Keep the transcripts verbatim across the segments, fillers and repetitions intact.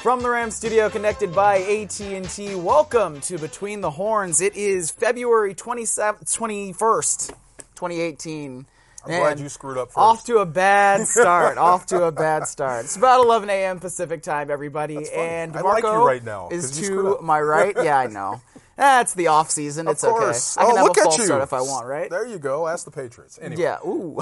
From the Rams studio, connected by A T and T, welcome to Between the Horns. It is February twenty-first, twenty eighteen. I'm Man, glad you screwed up first. Off to a bad start. off to a bad start. It's about eleven a.m. Pacific time, everybody. That's funny. And I Marco like you right now, is to my right. Yeah, I know. That's the off season. It's of okay. course. I can oh, have look a false at you. start if I want, right? There you go. Ask the Patriots. Anyway. Yeah. Ooh.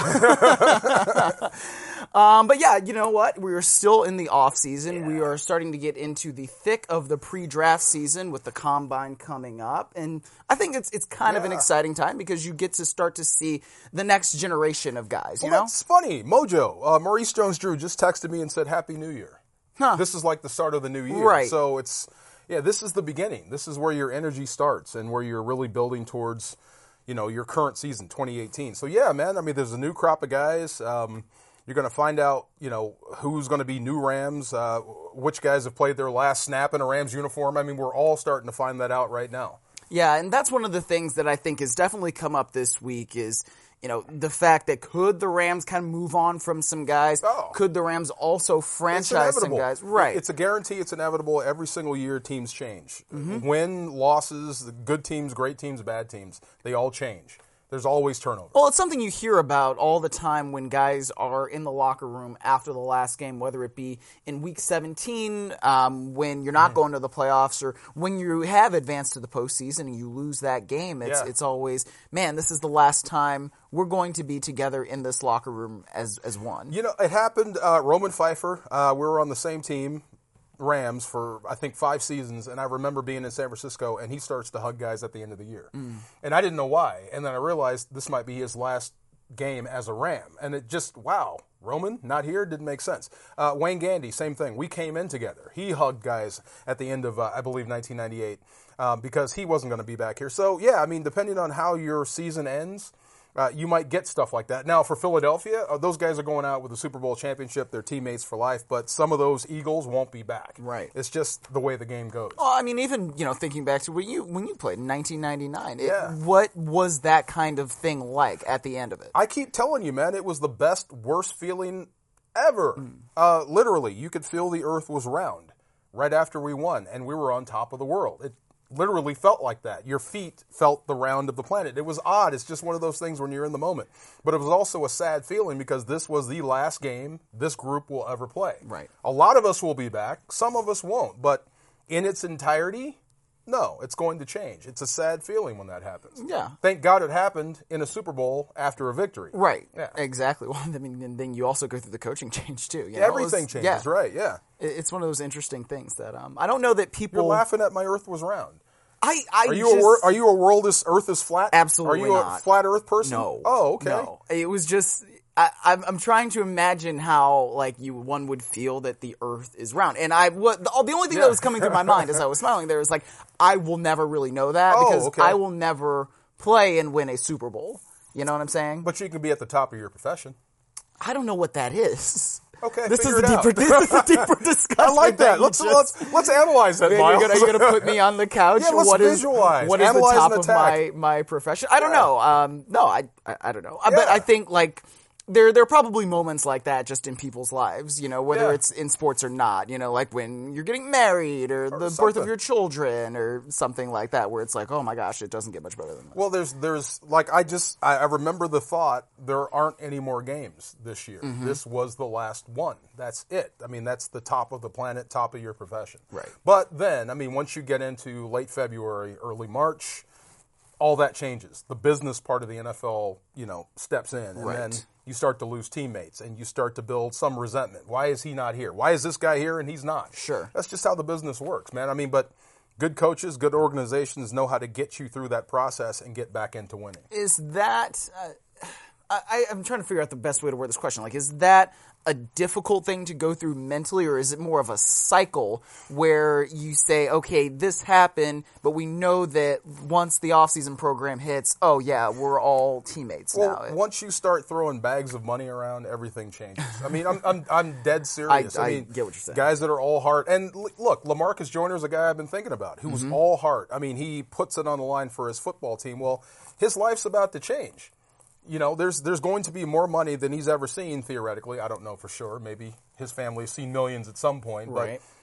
um, but yeah, you know what? We are still in the off season. Yeah. We are starting to get into the thick of the pre-draft season with the combine coming up, and I think it's it's kind yeah. of an exciting time because you get to start to see the next generation of guys. You well, know, that's funny. Mojo, uh, Maurice Jones-Drew just texted me and said Happy New Year. Huh. This is like the start of the new year, right? So it's. Yeah, this is the beginning. This is where your energy starts and where you're really building towards, you know, your current season, twenty eighteen. So, yeah, man, I mean, there's a new crop of guys. Um, you're going to find out, you know, who's going to be new Rams, uh, which guys have played their last snap in a Rams uniform. I mean, we're all starting to find that out right now. Yeah, and that's one of the things that I think has definitely come up this week is, you know, the fact that could the Rams kind of move on from some guys? Oh. Could the Rams also franchise some guys? Right. It's a guarantee. It's inevitable. Every single year, teams change. Mm-hmm. Win, losses, the good teams, great teams, bad teams, they all change. There's always turnover. Well, it's something you hear about all the time when guys are in the locker room after the last game, whether it be in week seventeen, um, when you're not mm. going to the playoffs, or when you have advanced to the postseason and you lose that game. It's yeah. it's always, man, this is the last time we're going to be together in this locker room as as one. You know, it happened. Uh, Roman Pfeiffer, uh, we were on the same team. Rams for I think five seasons, and I remember being in San Francisco, and he starts to hug guys at the end of the year, mm. and I didn't know why, and then I realized this might be his last game as a Ram, and it just wow, Roman not here didn't make sense. Uh, Wayne Gandy, same thing. We came in together. He hugged guys at the end of uh, I believe nineteen ninety-eight um, because he wasn't going to be back here. So yeah, I mean, depending on how your season ends. Uh, you might get stuff like that. Now, for Philadelphia, uh, those guys are going out with a Super Bowl championship. They're teammates for life, but some of those Eagles won't be back. Right. It's just the way the game goes. Well, I mean, even, you know, thinking back to when you when you played in nineteen ninety-nine, it, yeah. what was that kind of thing like at the end of it? I keep telling you, man, it was the best, worst feeling ever. Mm. Uh, literally, you could feel the earth was round right after we won, and we were on top of the world. It literally felt like that. Your feet felt the round of the planet. It was odd. It's just one of those things when you're in the moment. But it was also a sad feeling because this was the last game this group will ever play. Right. A lot of us will be back. Some of us won't. But in its entirety, no, it's going to change. It's a sad feeling when that happens. Yeah. Thank God it happened in a Super Bowl after a victory. Right. Yeah. Exactly. Well, I mean, and then you also go through the coaching change too. You know? Everything was, changes, yeah. right, yeah. It's one of those interesting things that um, I don't know that people... You're laughing at my earth was round. I, I are you just, a wor- are you a world is earth is flat? Absolutely not. Are you not. a flat earth person? No. Oh, okay. No. It was just I, I'm, I'm trying to imagine how like you one would feel that the earth is round, and I what the, the only thing yeah. that was coming through my mind as I was smiling there was like I will never really know that oh, because okay. I will never play and win a Super Bowl. You know what I'm saying? But you can be at the top of your profession. I don't know what that is. Okay, this is a it deeper. out. This is a deeper discussion. I like that. that Let's, just, let's let's analyze that. Man, Miles. You're gonna, you're gonna put me on the couch. Yeah, let's what visualize. Is, what is analyze the top and of attack. my my profession? I don't yeah. know. Um, no, I, I I don't know. Yeah. But I think like. There, there are probably moments like that just in people's lives, you know, whether yeah. it's in sports or not, you know, like when you're getting married or, or the something. birth of your children or something like that, where it's like, oh my gosh, it doesn't get much better than that. Well, there's, there's like, I just, I, I remember the thought, there aren't any more games this year. Mm-hmm. This was the last one. That's it. I mean, that's the top of the planet, top of your profession. Right. But then, I mean, once you get into late February, early March, all that changes. The business part of the N F L, you know, steps in. And right. then you start to lose teammates and you start to build some resentment. Why is he not here? Why is this guy here and he's not? Sure. That's just how the business works, man. I mean, but good coaches, good organizations know how to get you through that process and get back into winning. Is that, uh, I, I'm trying to figure out the best way to word this question. Like, is that a difficult thing to go through mentally, or is it more of a cycle where you say, okay, this happened, but we know that once the off-season program hits, oh yeah, we're all teammates well, now. Once you start throwing bags of money around, everything changes. I mean, I'm I'm, I'm dead serious. I, I, I mean, get what you're saying. Guys that are all heart. And look, LaMarcus Joyner is a guy I've been thinking about who was mm-hmm. all heart. I mean, he puts it on the line for his football team. Well, his life's about to change. You know, there's there's going to be more money than he's ever seen, theoretically. I don't know for sure. Maybe his family's seen millions at some point. Right. But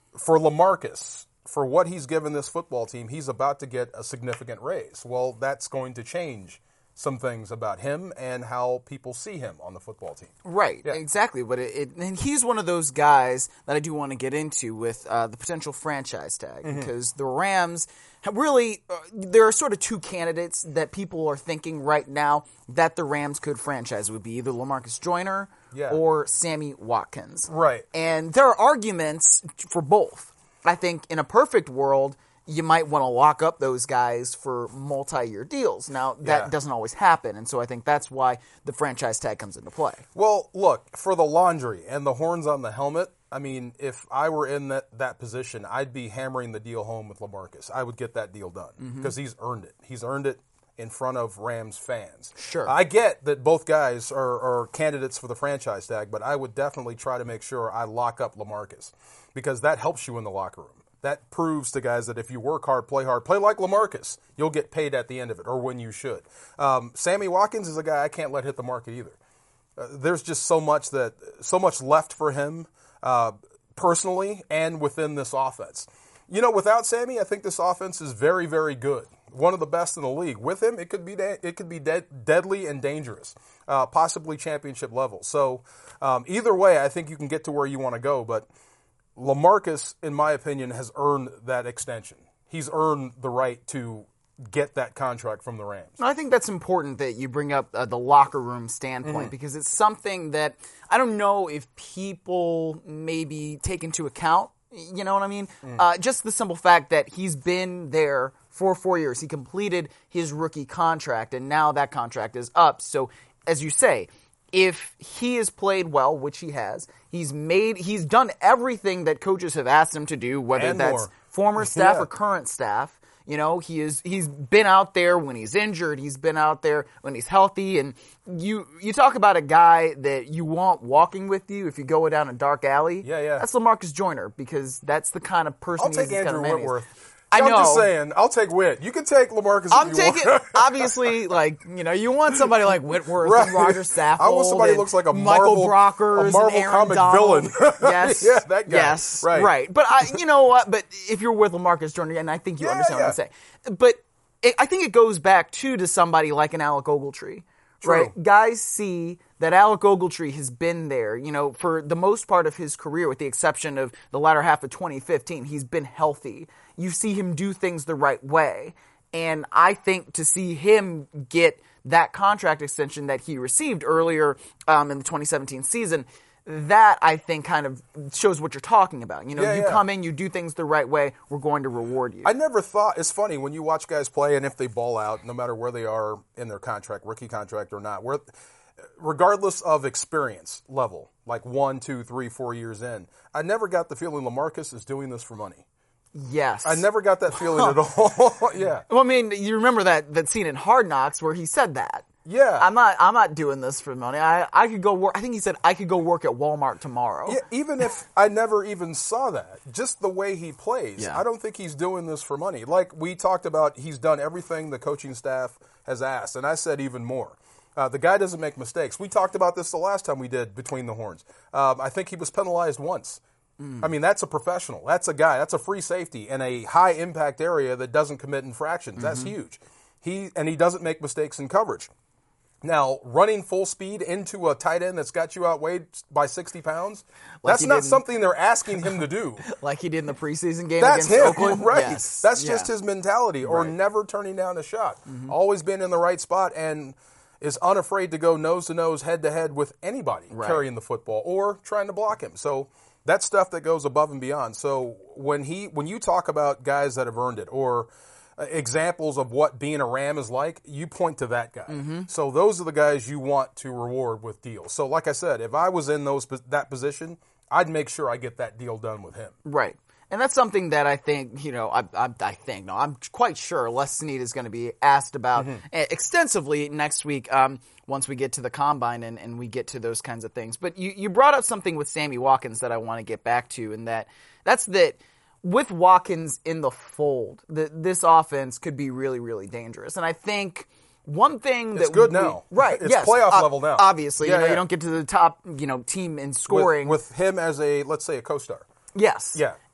for LaMarcus, for what he's given this football team, he's about to get a significant raise. Well, that's going to change some things about him and how people see him on the football team. Right, Yeah. exactly. But it, it, and he's one of those guys that I do want to get into with uh, the potential franchise tag Mm-hmm. because the Rams have really uh, there are sort of two candidates that people are thinking right now that the Rams could franchise. It would be either LaMarcus Joyner Yeah. or Sammy Watkins. Right. And there are arguments for both. I think in a perfect world, you might want to lock up those guys for multi-year deals. Now, that Yeah. doesn't always happen, and so I think that's why the franchise tag comes into play. Well, look, for the laundry and the horns on the helmet, I mean, if I were in that, that position, I'd be hammering the deal home with LaMarcus. I would get that deal done because he's earned it. He's earned it in front of Rams fans. Sure. I get that both guys are, are candidates for the franchise tag, but I would definitely try to make sure I lock up LaMarcus because that helps you in the locker room. That proves to guys that if you work hard, play hard, play like LaMarcus, you'll get paid at the end of it, or when you should. Um, Sammy Watkins is a guy I can't let hit the market either. Uh, there's just so much that so much left for him uh, personally and within this offense. You know, without Sammy, I think this offense is very, very good. One of the best in the league. With him, it could be da- it could be dead- deadly and dangerous, uh, possibly championship level. So um, either way, I think you can get to where you want to go, but LaMarcus, in my opinion, has earned that extension. He's earned the right to get that contract from the Rams. I think that's important that you bring up uh, the locker room standpoint Mm-hmm. because it's something that I don't know if people maybe take into account. You know what I mean? Mm. Uh, just the simple fact that he's been there for four years. He completed his rookie contract, and now that contract is up. So, as you say, if he has played well, which he has, he's made, he's done everything that coaches have asked him to do, whether And that's more. former staff Yeah. or current staff. You know, he is, he's been out there when he's injured. He's been out there when he's healthy. And you, you talk about a guy that you want walking with you if you go down a dark alley. Yeah, yeah. That's LaMarcus Joyner because that's the kind of person I'll he take is. This kind Andrew of man he is. Whitworth. I I'm know. just saying, I'll take Whit. You can take LaMarcus if I'm you taking, want. obviously, like, you know, you want somebody like Whitworth Right. and Roger Saffold. I want somebody who and looks like a Michael Marvel- Brockers a Marvel and Aaron comic Donald. villain. Yes. Yeah, that guy. Yes. Right. Right. But I, you know what? But if you're with LaMarcus Joyner, and I think you Yeah, understand what I'm yeah. saying. But it, I think it goes back, too, to somebody like an Alec Ogletree. True. Right? Guys see that Alec Ogletree has been there, you know, for the most part of his career, with the exception of the latter half of twenty fifteen. He's been healthy. You see him do things the right way. And I think to see him get that contract extension that he received earlier um, in the twenty seventeen season, that I think kind of shows what you're talking about. You know, Yeah, you yeah. come in, you do things the right way, we're going to reward you. I never thought, it's funny, when you watch guys play and if they ball out, no matter where they are in their contract, rookie contract or not, where, regardless of experience level, like one, two, three, four years in, I never got the feeling LaMarcus is doing this for money. Yes. I never got that feeling at all. Yeah. Well, I mean, you remember that, that scene in Hard Knocks where he said that. Yeah. I'm not. I'm not doing this for money. I, I could go work. I think he said I could go work at Walmart tomorrow. Yeah, even if I never even saw that, just the way he plays, Yeah. I don't think he's doing this for money. Like we talked about, he's done everything the coaching staff has asked, and I said even more. Uh, the guy doesn't make mistakes. We talked about this the last time we did Between the Horns. Um, I think he was penalized once. I mean, that's a professional. That's a guy. That's a free safety in a high impact area that doesn't commit infractions. That's huge. He and he doesn't make mistakes in coverage. Now, running full speed into a tight end that's got you outweighed by sixty pounds, Like that's he not did in- something they're asking him to do. Like he did in the preseason game That's against him, Oakland. right? Yes. That's Yeah. just his mentality, or Right. Mm-hmm. never turning down a shot. Always been in the right spot and is unafraid to go nose to nose, head to head with anybody Right. carrying the football or trying to block him. So that's stuff that goes above and beyond. So when he, when you talk about guys that have earned it or uh, examples of what being a Ram is like, you point to that guy. Mm-hmm. So those are the guys you want to reward with deals. So like I said, if I was in those that position, I'd make sure I get that deal done with him. Right. And that's something that I think, you know, I, I, I think, no, I'm quite sure Les Snead is going to be asked about Mm-hmm. extensively next week um, once we get to the Combine and, and we get to those kinds of things. But you, you brought up something with Sammy Watkins that I want to get back to, and that that's that with Watkins in the fold, the, this offense could be really, really dangerous. And I think one thing that It's good we- now. right? It's yes, playoff uh, level now. Obviously, Yeah, you know, yeah. you don't get to the top, you know, team in scoring. With, with him as a, let's say, a co-star. Yes. Yeah.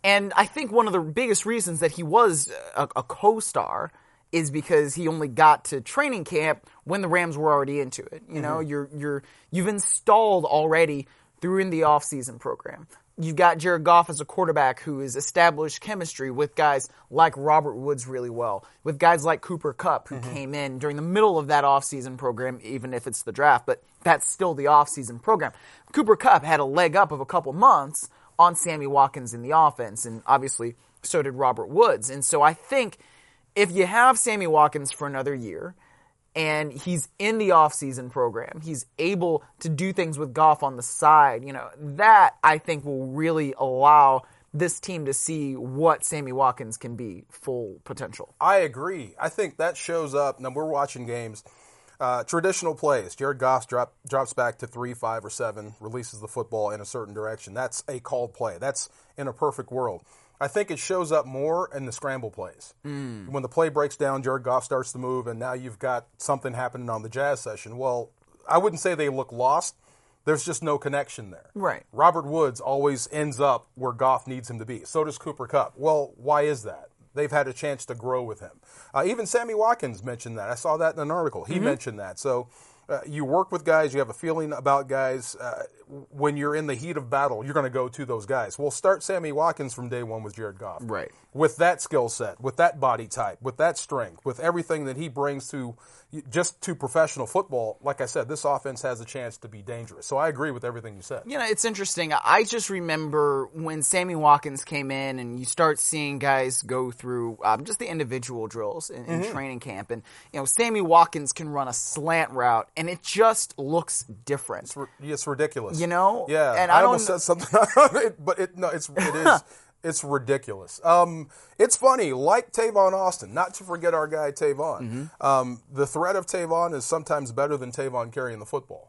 And I think one of the biggest reasons that he was a, a co-star is because he only got to training camp when the Rams were already into it. You know, mm-hmm. you're you're you've installed already through in the off-season program. You've got Jared Goff as a quarterback who has established chemistry with guys like Robert Woods really well, with guys like Cooper Kupp who mm-hmm. came in during the middle of that off-season program, even if it's the draft, but that's still the off-season program. Cooper Kupp had a leg up of a couple months on Sammy Watkins in the offense, and obviously so did Robert Woods. And so I think if you have Sammy Watkins for another year, and he's in the off-season program, he's able to do things with Goff on the side, you know, that I think will really allow this team to see what Sammy Watkins can be full potential. I agree. I think that shows up. Now, we're watching games. Uh, traditional plays. Jared Goff drop, drops back to three, five, or seven, releases the football in a certain direction. That's a called play. That's in a perfect world. I think it shows up more in the scramble plays. Mm. When the play breaks down, Jared Goff starts to move, and now you've got something happening on the Jazz session. Well, I wouldn't say they look lost. There's just no connection there. Right. Robert Woods always ends up where Goff needs him to be. So does Cooper Kupp. Well, why is that? They've had a chance to grow with him. Uh, even Sammy Watkins mentioned that. I saw that in an article. He mm-hmm. mentioned that. So uh, you work with guys. You have a feeling about guys. Uh, when you're in the heat of battle, you're going to go to those guys. Well, start Sammy Watkins from day one with Jared Goff. Right. With that skill set, with that body type, with that strength, with everything that he brings to just to professional football, like I said, this offense has a chance to be dangerous. So I agree with everything you said. You know, it's interesting. I just remember when Sammy Watkins came in and you start seeing guys go through um, just the individual drills in, in mm-hmm. training camp. And, you know, Sammy Watkins can run a slant route and it just looks different. It's, ri- it's ridiculous. You know? Yeah. And I, I almost said something, but it, no, it's, it is. It's ridiculous. Um, it's funny, like Tavon Austin, not to forget our guy Tavon. Mm-hmm. Um, the threat of Tavon is sometimes better than Tavon carrying the football.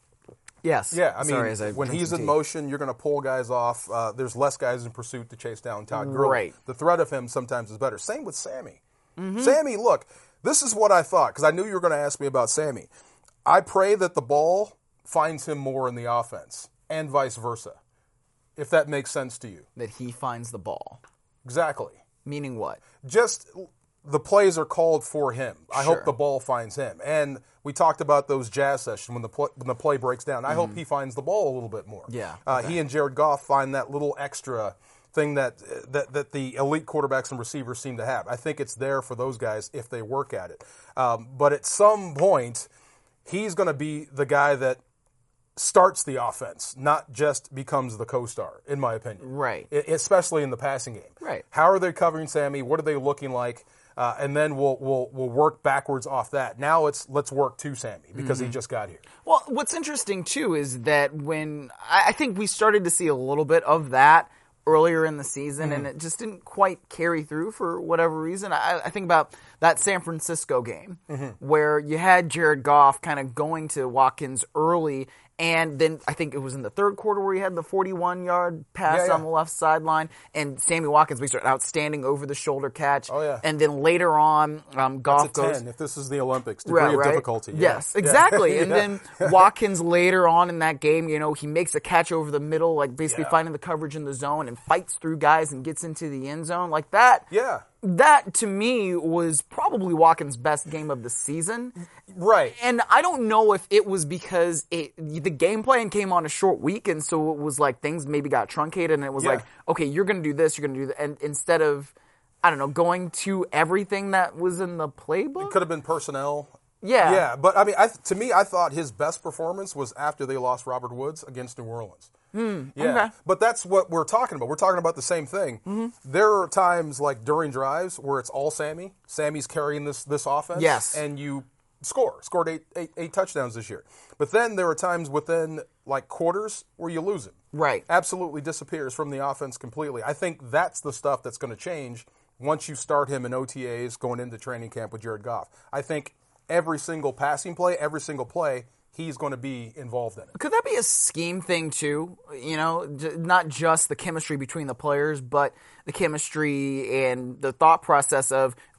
Yes. Yeah, I mean, Sorry, as I when he's in tea. motion, you're going to pull guys off. Uh, there's less guys in pursuit to chase down Todd Gurley. Right. The threat of him sometimes is better. Same with Sammy. Mm-hmm. Sammy, look, this is what I thought, because I knew you were going to ask me about Sammy. I pray that the ball finds him more in the offense, and vice versa. If that makes sense to you. That he finds the ball. Exactly. Meaning what? Just the plays are called for him. I Sure. hope the ball finds him. And we talked about those Jazz sessions when the play, when the play breaks down. I mm-hmm. hope he finds the ball a little bit more. Yeah. Uh, okay. He and Jared Goff find that little extra thing that, that that the elite quarterbacks and receivers seem to have. I think it's there for those guys if they work at it. Um, but at some point, he's going to be the guy that starts the offense, not just becomes the co-star, in my opinion. Right. I, especially in the passing game. Right. How are they covering Sammy? What are they looking like? Uh, and then we'll we'll we'll work backwards off that. Now it's let's work to Sammy because mm-hmm. he just got here. Well, what's interesting too is that when I, I think we started to see a little bit of that earlier in the season, mm-hmm. and it just didn't quite carry through for whatever reason. I, I think about that San Francisco game mm-hmm. where you had Jared Goff kind of going to Watkins early. And then I think it was in the third quarter where he had the forty-one-yard pass yeah, yeah. on the left sideline. And Sammy Watkins makes an outstanding over-the-shoulder catch. Oh, yeah. And then later on, um, Goff That's a goes... ten, if this is the Olympics. Degree right, of right? difficulty. Yeah. Yes, exactly. Yeah. And then Watkins later on in that game, you know, he makes a catch over the middle, like basically yeah. finding the coverage in the zone and fights through guys and gets into the end zone. Like that... Yeah. That, to me, was probably Watkins' best game of the season. Right. And I don't know if it was because it, the game plan came on a short week, and so it was like things maybe got truncated, and it was yeah. like, okay, you're going to do this, you're going to do that. And instead of, I don't know, going to everything that was in the playbook? It could have been personnel. Yeah. Yeah, but I mean, I, to me, I thought his best performance was after they lost Robert Woods against New Orleans. Mm, yeah, okay. But that's what we're talking about. We're talking about the same thing. Mm-hmm. There are times, like during drives, where it's all Sammy. Sammy's carrying this this offense. Yes. And you score. Scored eight, eight, eight touchdowns this year. But then there are times within, like, quarters where you lose him. Right. Absolutely disappears from the offense completely. I think that's the stuff that's going to change once you start him in O T As going into training camp with Jared Goff. I think every single passing play, every single play, he's going to be involved in it. Could that be a scheme thing too? You know, j- not just the chemistry between the players, but the chemistry and the thought process of,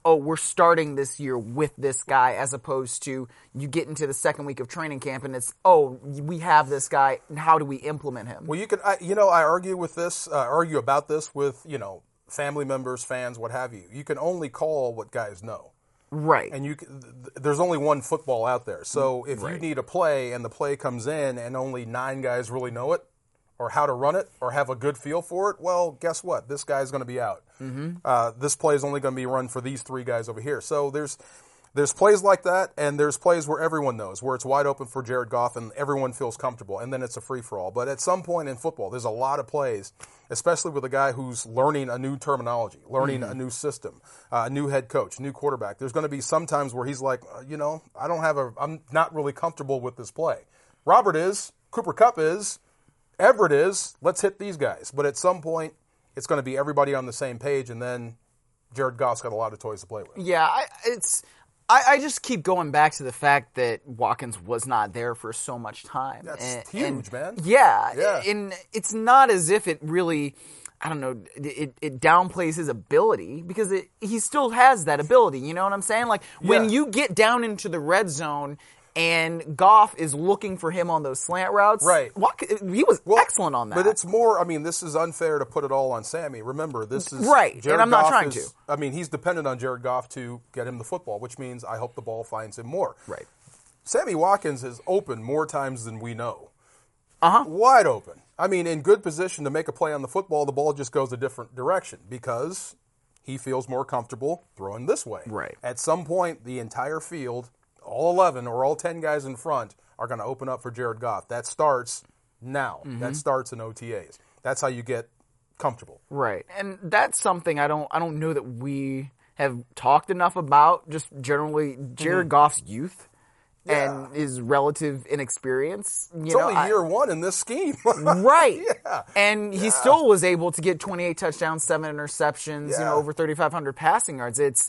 oh, we're starting this year with this guy, as opposed to you get into the second week of training camp and it's, oh, we have this guy, and how do we implement him? Well, you could, I, you know, I argue with this, uh, argue about this with, you know, family members, fans, what have you. You can only call what guys know. Right. And you, can, there's only one football out there. So if right. you need a play and the play comes in and only nine guys really know it, or how to run it, or have a good feel for it, well, guess what? This guy's going to be out. Mm-hmm. Uh, this play is only going to be run for these three guys over here. So there's there's plays like that, and there's plays where everyone knows, where it's wide open for Jared Goff and everyone feels comfortable, and then it's a free-for-all. But at some point in football, there's a lot of plays, especially with a guy who's learning a new terminology, learning mm-hmm. a new system, uh, a new head coach, new quarterback. There's going to be some times where he's like, uh, you know, I don't have a, I'm not really comfortable with this play. Robert is, Cooper Kupp is, Everett is, let's hit these guys. But at some point, it's going to be everybody on the same page, and then Jared Goff's got a lot of toys to play with. Yeah, I, it's... I, I just keep going back to the fact that Watkins was not there for so much time. That's and, huge, and man. Yeah, yeah, and it's not as if it really, I don't know, it, it downplays his ability, because it, he still has that ability, you know what I'm saying? Like, when yeah. you get down into the red zone and Goff is looking for him on those slant routes, right? Watkins, he was well, excellent on that. But it's more, I mean, this is unfair to put it all on Sammy. Remember, this is... Right, Jared and I'm Goff not trying is, to. I mean, he's dependent on Jared Goff to get him the football, which means I hope the ball finds him more. Right. Sammy Watkins is open more times than we know. Uh-huh. Wide open. I mean, in good position to make a play on the football, the ball just goes a different direction because he feels more comfortable throwing this way. Right. At some point, the entire field, all eleven or all ten guys in front, are going to open up for Jared Goff. That starts now. Mm-hmm. That starts in O T As. That's how you get comfortable. Right. And that's something I don't I don't know that we have talked enough about, just generally Jared mm-hmm. Goff's youth yeah. and his relative inexperience. You it's know, only I, year one in this scheme. Right. Yeah. And he yeah. still was able to get twenty-eight touchdowns, seven interceptions, yeah. you know, over thirty-five hundred passing yards. It's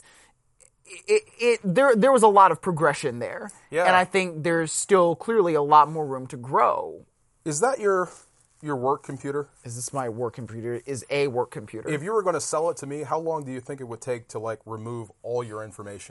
It, it there there was a lot of progression there, yeah. and I think there's still clearly a lot more room to grow. Is that your your work computer? Is this my work computer? Is a work computer? If you were going to sell it to me, how long do you think it would take to like remove all your information?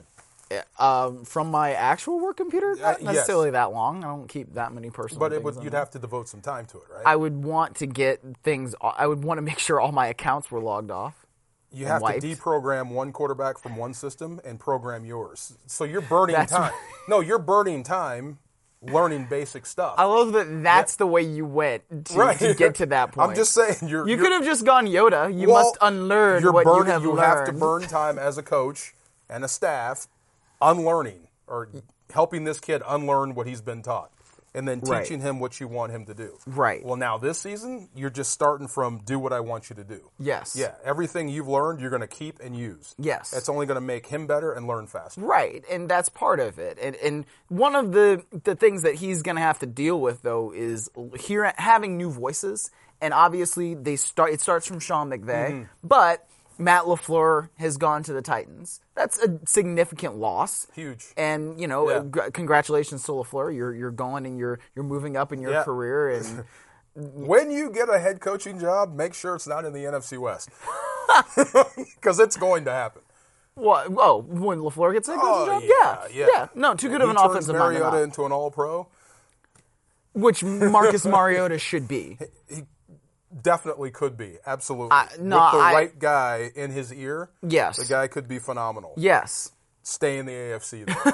Um, from my actual work computer, not uh, necessarily yes. that long. I don't keep that many personal. But it things would, on you'd there. have to devote some time to it, right? I would want to get things. I would want to make sure all my accounts were logged off. You have wiped. to deprogram one quarterback from one system and program yours. So you're burning That's time. No, you're burning time learning basic stuff. I love that that's yeah. the way you went to, right. to get to that point. I'm just saying. You're, you you're, could have just gone Yoda. You well, must unlearn you're what burning, you have you learned. have to burn time as a coach and a staff unlearning or helping this kid unlearn what he's been taught. And then teaching right. him what you want him to do. Right. Well, now this season, you're just starting from do what I want you to do. Yes. Yeah. Everything you've learned, you're going to keep and use. Yes. That's only going to make him better and learn faster. Right. And that's part of it. And, and one of the, the things that he's going to have to deal with, though, is hearing, having new voices. And obviously, they start. it starts from Sean McVay. Mm-hmm. But Matt LaFleur has gone to the Titans. That's a significant loss. Huge. And, you know, yeah. g- congratulations to LaFleur. You're you're going and you're you're moving up in your yeah. career. And when you get a head coaching job, make sure it's not in the N F C West. Because it's going to happen. What? Oh, when LaFleur gets a head coaching oh, job? Yeah, Yeah. yeah. yeah. No, too good and of an he turns offensive mind. Mariota into an all-pro. Which Marcus Mariota should be. He definitely could be. Absolutely. I, no, With the I, right guy in his ear, yes. the guy could be phenomenal. Yes. Stay in the A F C, though.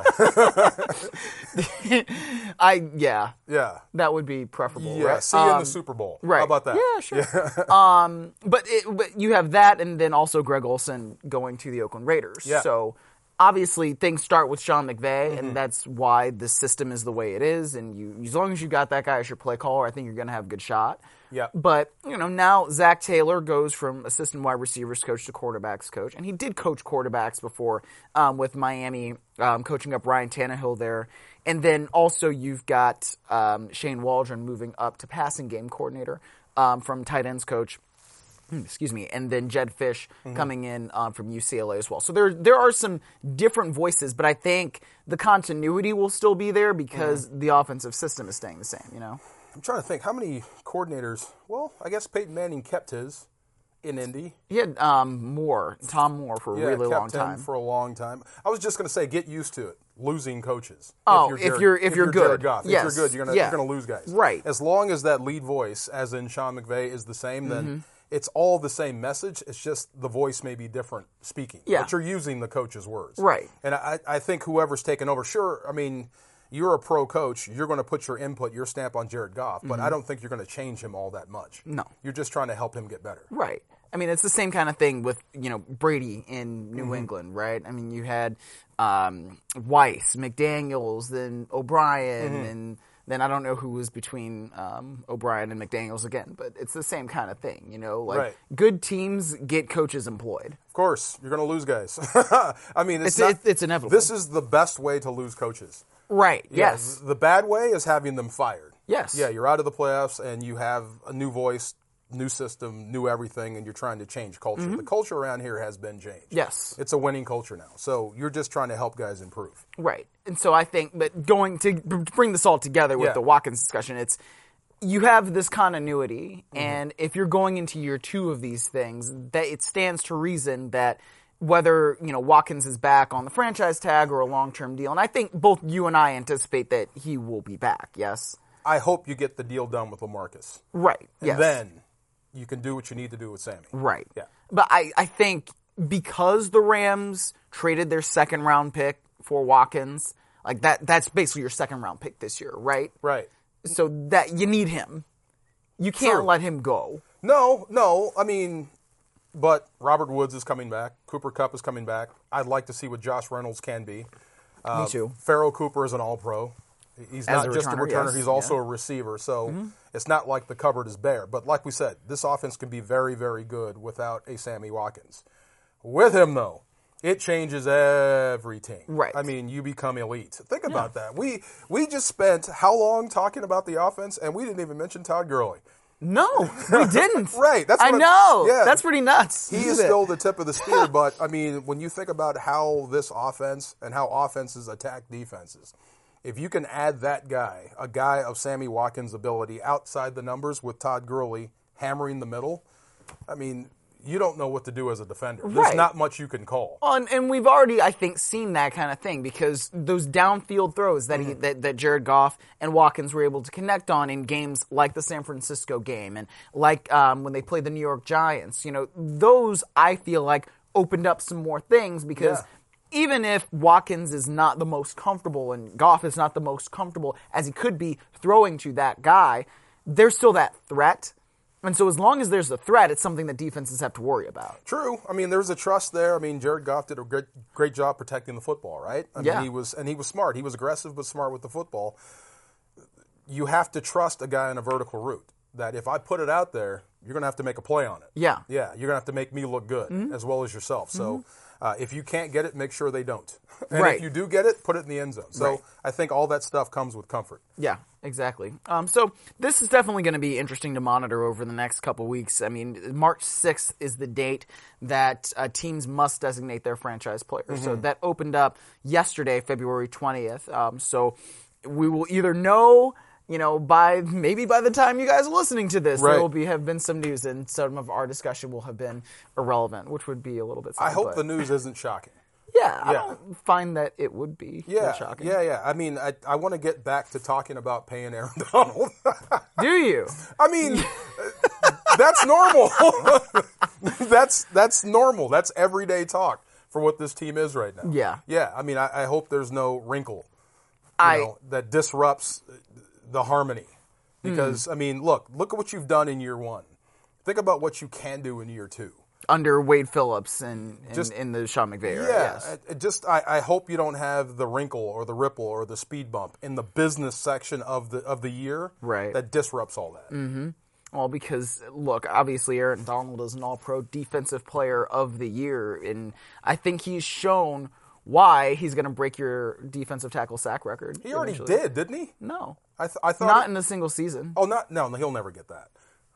yeah. I, yeah. Yeah. That would be preferable. Yeah, right? see you um, in the Super Bowl. Right. How about that? Yeah, sure. um, but, it, but you have that, and then also Greg Olsen going to the Oakland Raiders. Yeah. So obviously things start with Sean McVay, Mm-hmm. and that's why the system is the way it is. And you, as long as you got that guy as your play caller, I think you're going to have a good shot. Yeah. But, you know, now Zach Taylor goes from assistant wide receivers coach to quarterbacks coach. And he did coach quarterbacks before um, with Miami, um, coaching up Ryan Tannehill there. And then also you've got um, Shane Waldron moving up to passing game coordinator um, from tight ends coach. Excuse me. And then Jed Fish mm-hmm. coming in um, from U C L A as well. So there there are some different voices, but I think the continuity will still be there because mm-hmm. the offensive system is staying the same, you know? I'm trying to think, how many coordinators, well, I guess Peyton Manning kept his, in Indy. He had um, Moore, Tom Moore, for a Yeah, really kept long him time. for a long time. I was just going to say, get used to it. Losing coaches. Oh, if Jared, you're if, you're, Jared good, Goff. yes. If you're good, you're gonna yeah. you're gonna lose guys. Right. As long as that lead voice, as in Sean McVay, is the same, then Mm-hmm. it's all the same message. It's just the voice may be different speaking. Yeah. But you're using the coach's words. Right. And I, I think whoever's taken over, sure. I mean, you're a pro coach. You're going to put your input, your stamp on Jared Goff, but Mm-hmm. I don't think you're going to change him all that much. No. You're just trying to help him get better. Right. I mean, it's the same kind of thing with, you know, Brady in New Mm-hmm. England, right? I mean, you had um, Weiss, McDaniels, then O'Brien, Mm-hmm. and then I don't know who was between um, O'Brien and McDaniels again, but it's the same kind of thing, you know? Like, Right. good teams get coaches employed. Of course, you're going to lose guys. I mean, it's, It's- not, it's- it's inevitable. This is the best way to lose coaches. Right, Yeah, yes. The bad way is having them fired. Yes. Yeah, you're out of the playoffs and you have a new voice, new system, new everything, and you're trying to change culture. The culture around here has been changed. Yes. It's a winning culture now. So you're just trying to help guys improve. Right. And so I think, but going to bring this all together with Yeah. the Watkins discussion, it's you have this continuity, Mm-hmm. and if you're going into year two of these things, that it stands to reason that whether, you know, Watkins is back on the franchise tag or a long-term deal, and I think both you and I anticipate that he will be back, yes? I hope you get the deal done with LaMarcus. Right, And yes. then you can do what you need to do with Sammy. Right. Yeah. But I, I think because the Rams traded their second round pick for Watkins, like that that's basically your second round pick this year, right? Right. So that you need him. You can't True. let him go. No, no. I mean, but Robert Woods is coming back. Cooper Kupp is coming back. I'd like to see what Josh Reynolds can be. Me too. Farrell Cooper is an all-pro. He's As not a just a returner, returner, yes, he's also yeah. a receiver. So it's not like the cupboard is bare. But like we said, this offense can be very, very good without a Sammy Watkins. With him, though, it changes everything. Right. I mean, you become elite. Think about that. We we just spent how long talking about the offense, and we didn't even mention Todd Gurley. No, we didn't. Right, that's I what I'm- know. yeah. That's pretty nuts. He isn't is it? still the tip of the spear, but I mean, when you think about how this offense and how offenses attack defenses, if you can add that guy, a guy of Sammy Watkins' ability outside the numbers with Todd Gurley hammering the middle, I mean, you don't know what to do as a defender. There's Right. not much you can call. Well, and, and we've already, I think, seen that kind of thing because those downfield throws that he, that, that Jared Goff and Watkins were able to connect on in games like the San Francisco game and like um, when they played the New York Giants, you know, those I feel like opened up some more things because Yeah. even if Watkins is not the most comfortable and Goff is not the most comfortable as he could be throwing to that guy, there's still that threat. And so as long as there's a threat, it's something that defenses have to worry about. True. I mean, there's a trust there. I mean, Jared Goff did a great, great job protecting the football, right? I Yeah. mean, he was, and he was smart. He was aggressive but smart with the football. You have to trust a guy in a vertical route that if I put it out there, you're going to have to make a play on it. Yeah. Yeah, you're going to have to make me look good as well as yourself. So uh, if you can't get it, make sure they don't. And Right. if you do get it, put it in the end zone. So Right. I think all that stuff comes with comfort. Yeah, exactly. Um, so this is definitely going to be interesting to monitor over the next couple weeks. I mean, March sixth is the date that uh, teams must designate their franchise players. So that opened up yesterday, February twentieth. Um, so we will either know, you know, by maybe by the time you guys are listening to this, Right. there will be have been some news, and some of our discussion will have been irrelevant, which would be a little bit sad. I hope but- the news isn't shocking. Yeah, I Yeah. don't find that it would be Yeah, that shocking. yeah, yeah. I mean, I, I want to get back to talking about paying Aaron Donald. Do you? I mean, that's normal. that's that's normal. That's everyday talk for what this team is right now. Yeah. yeah. I mean, I, I hope there's no wrinkle, you I- know, that disrupts the harmony. Because I mean, look, look at what you've done in year one. Think about what you can do in year two. Under Wade Phillips and in, Just- in the Sean McVay era. Yeah, Yes. it- it just I, I hope you don't have the wrinkle or the ripple or the speed bump in the business section of the of the year Right. that disrupts all that. Well, because, look, obviously Aaron Donald is an all-pro defensive player of the year, and I think he's shown why he's going to break your defensive tackle sack record. He already eventually. did, didn't he? No. I, th- I thought Not it- in a single season. Oh, not no, no, he'll never get that.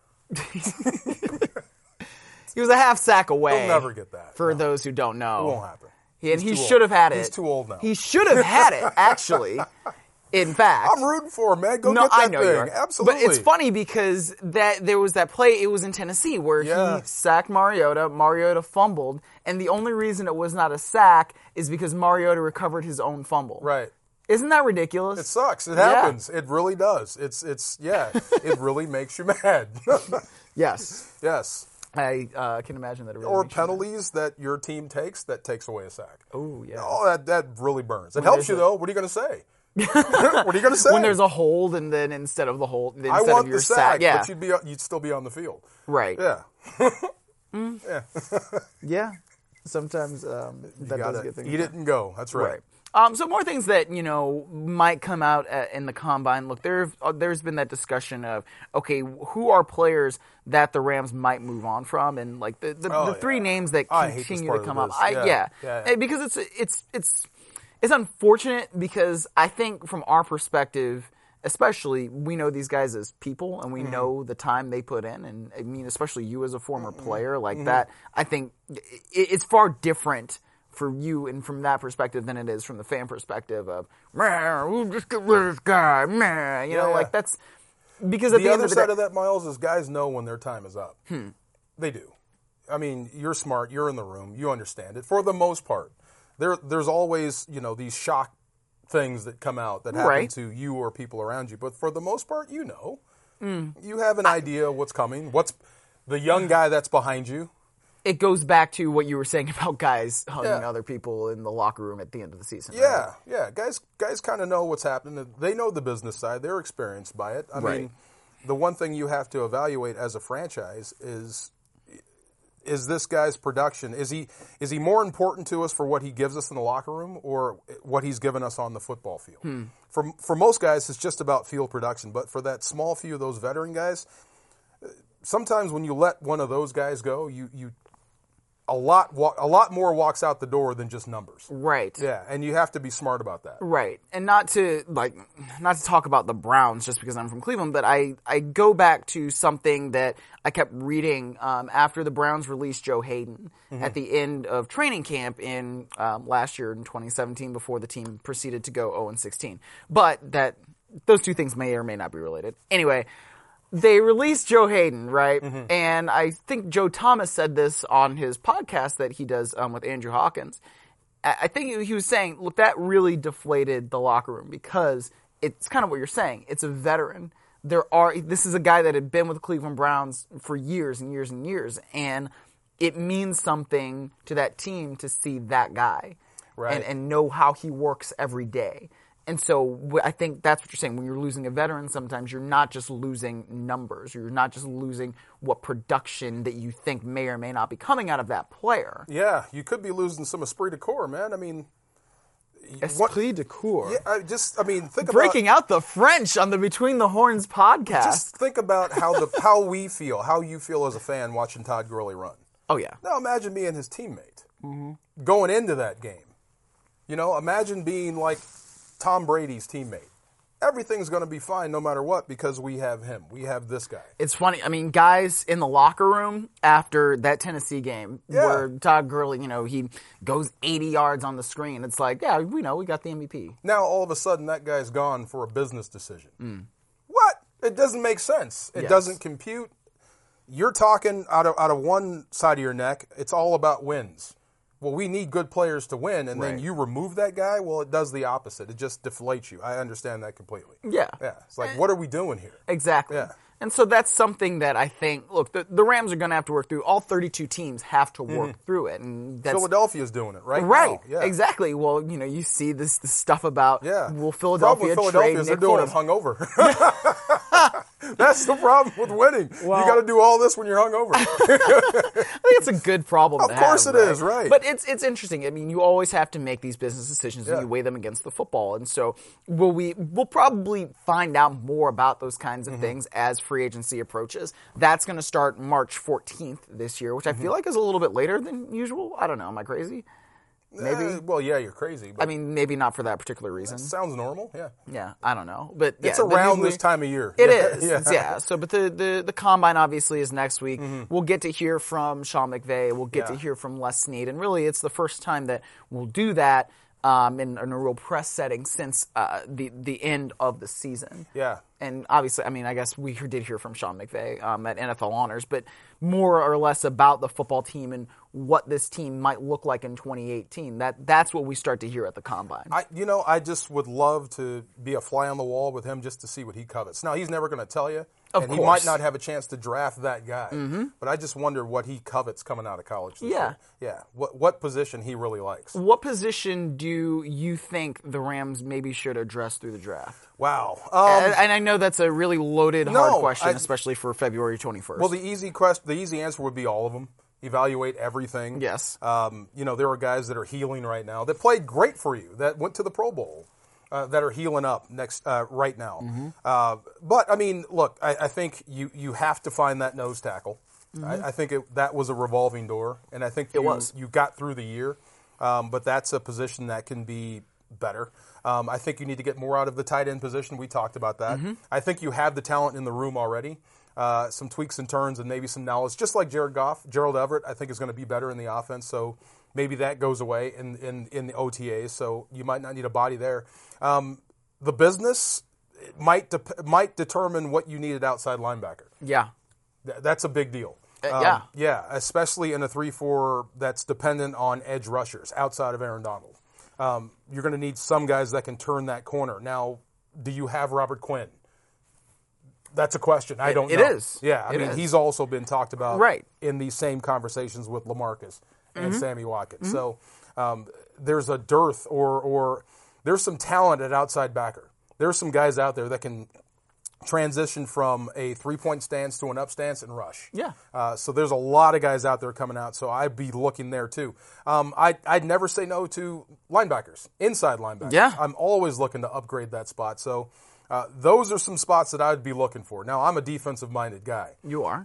He was a half sack away. He'll never get that. For No. those who don't know. It won't happen. He, and He's he too old. should have had it. He's too old now. He should have had it, actually. In fact, I'm rooting for him, man. Go no, get that I know thing. you are. Absolutely. But it's funny because that there was that play. It was in Tennessee where Yeah. he sacked Mariota. Mariota fumbled, and the only reason it was not a sack is because Mariota recovered his own fumble. Right. Isn't that ridiculous? It sucks. It Yeah. happens. It really does. It's it's yeah. It really makes you mad. Yes. Yes. I uh, can imagine that. It really Or makes you mad. penalties that your team takes that takes away a sack. Oh, yeah. Oh, that that really burns. It helps you there's a- though. What are you going to say? What are you going to say? When there's a hold, and then instead of the hold, instead I want of your the sack, yeah, but you'd be you'd still be on the field. right, Yeah. yeah. Sometimes um, that does Gotta get things eat done. it and go. That's right. Right. Um, so more things that you know might come out at, in the combine. Look, there uh, there's been that discussion of okay, who are players that the Rams might move on from, and like the the, Oh, the three yeah. names that I hate this continue part to of come the up. biz. I, Yeah. yeah, Yeah, yeah. Eh, because it's it's it's it's unfortunate because I think from our perspective, especially we know these guys as people and we Mm-hmm. know the time they put in, and I mean especially you as a former Mm-hmm. player like that. I think it, it's far different for you and from that perspective than it is from the fan perspective of, man, we'll just get rid of this guy, man. You know, Yeah, yeah. like that's because at the, The end other of the side day, of that, Miles, is guys know when their time is up. Hmm. They do. I mean, you're smart. You're in the room. You understand it for the most part. There, there's always you know these shock things that come out that happen Right. to you or people around you. But for the most part, you know, Hmm. you have an idea of what's coming. What's the young guy that's behind you? it goes back to what you were saying about guys hugging Yeah. other people in the locker room at the end of the season. right? Yeah, yeah. Guys, guys kind of know what's happening. They know the business side. They're experienced by it. I Right. mean, the one thing you have to evaluate as a franchise is is this guy's production. Is he is he more important to us for what he gives us in the locker room or what he's given us on the football field? Hmm. For for most guys, it's just about field production. But for that small few of those veteran guys, sometimes when you let one of those guys go, you you a lot wa- a lot more walks out the door than just numbers. Right. Yeah, and you have to be smart about that. Right. And not to like not to talk about the Browns just because I'm from Cleveland, but I, I go back to something that I kept reading um, after the Browns released Joe Hayden at the end of training camp in um, last year in twenty seventeen before the team proceeded to go oh and sixteen. But that those two things may or may not be related. Anyway, they released Joe Hayden, right? Mm-hmm. And I think Joe Thomas said this on his podcast that he does um, with Andrew Hawkins. I I think he was saying, look, that really deflated the locker room because it's kind of what you're saying. It's a veteran. There are this is a guy that had been with the Cleveland Browns for years and years and years, and it means something to that team to see that guy Right. and, and know how he works every day. And so wh- I think that's what you're saying. When you're losing a veteran, sometimes you're not just losing numbers. You're not just losing what production that you think may or may not be coming out of that player. Yeah, you could be losing some esprit de corps, man. I mean, Esprit de corps. yeah, I just, I mean, think Breaking about out the French on the Between the Horns podcast. just think about how the how we feel, how you feel as a fan watching Todd Gurley run. oh, yeah. Now imagine being his teammate going into that game. You know, imagine being like Tom Brady's teammate. Everything's going to be fine no matter what because we have him. We have this guy. It's funny. I mean, guys in the locker room after that Tennessee game Yeah. where Todd Gurley, you know, he goes eighty yards on the screen. It's like, yeah, we know we got the M V P. Now all of a sudden that guy's gone for a business decision. What? It doesn't make sense. It Yes. doesn't compute. You're talking out of out of one side of your neck. It's all about wins. Well, we need good players to win, and then Right. you remove that guy. Well, it does the opposite. It just deflates you. I understand that completely. Yeah. Yeah. It's like, what are we doing here? Exactly. Yeah. And so that's something that I think, look, the, the Rams are going to have to work through. All thirty-two teams have to work through it. And that's Philadelphia's doing it right right. now. Yeah. Exactly. Well, you know, you see this, this stuff about, Yeah. will Problem Philadelphia with Philadelphia trade is they're Nick doing Foles? it hungover. That's the problem with winning. Well- you got to do all this when you're hungover. I think it's a good problem Of to course have. it is, right. But it's it's interesting. I mean, you always have to make these business decisions Yeah. and you weigh them against the football. And so will we we'll probably find out more about those kinds of Mm-hmm. things as free agency approaches. That's going to start March fourteenth this year, which I Mm-hmm. feel like is a little bit later than usual. I don't know. Am I crazy? Maybe. Uh, well, yeah, you're crazy. But I mean, maybe not for that particular reason. sounds normal. Yeah. Yeah, I don't know. But yeah, It's but around usually- this time of year. It Yeah, is, yeah. yeah. So, but the, the, the combine obviously is next week. Mm-hmm. We'll get to hear from Sean McVay. We'll get to Yeah. hear from Les Snead, and really, it's the first time that we'll do that um, in, in a real press setting since uh, the the end of the season. Yeah. And obviously, I mean, I guess we did hear from Sean McVay um, at N F L Honors, but more or less about the football team and what this team might look like in twenty eighteen. That that's what we start to hear at the Combine. I, you know, I just would love to be a fly on the wall with him just to see what he covets. Now, he's never going to tell you, Of and he course. might not have a chance to draft that guy. Mm-hmm. But I just wonder what he covets coming out of college. This Yeah. year. Yeah. What what position he really likes. What position do you think the Rams maybe should address through the draft? Wow. Um, and, and I know that's a really loaded, hard no, question, I- especially for February twenty-first. well, the easy quest, the easy answer would be all of them. Evaluate everything. Yes. Um, you know, there are guys that are healing right now that played great for you, that went to the Pro Bowl, uh, that are healing up next uh, right now. Mm-hmm. Uh, but I mean, look, I, I think you you have to find that nose tackle. Mm-hmm. I, I think it, that was a revolving door, and I think you, was. you got through the year. Um, but that's a position that can be better. Um, I think you need to get more out of the tight end position. We talked about that. Mm-hmm. I think you have the talent in the room already. Uh, some tweaks and turns and maybe some knowledge, just like Jared Goff. Gerald Everett, I think, is going to be better in the offense, so maybe that goes away in, in, in the O T As, so you might not need a body there. Um, the business might de- might determine what you needed outside linebacker. yeah. Th- That's a big deal. Uh, Um, yeah. Yeah, especially in a three four that's dependent on edge rushers outside of Aaron Donald. Um, you're going to need some guys that can turn that corner. Now, do you have Robert Quinn? That's a question. I don't it know. is. Yeah, I It mean, is. he's also been talked about Right. in these same conversations with LaMarcus and Mm-hmm. Sammy Watkins. So um, there's a dearth or or there's some talent at outside backer. There's some guys out there that can transition from a three-point stance to an up stance and rush. Yeah. Uh, so there's a lot of guys out there coming out, so I'd be looking there too. Um, I, I'd never say no to linebackers, inside linebackers. Yeah. I'm always looking to upgrade that spot. So uh, those are some spots that I'd be looking for. Now, I'm a defensive-minded guy. You are.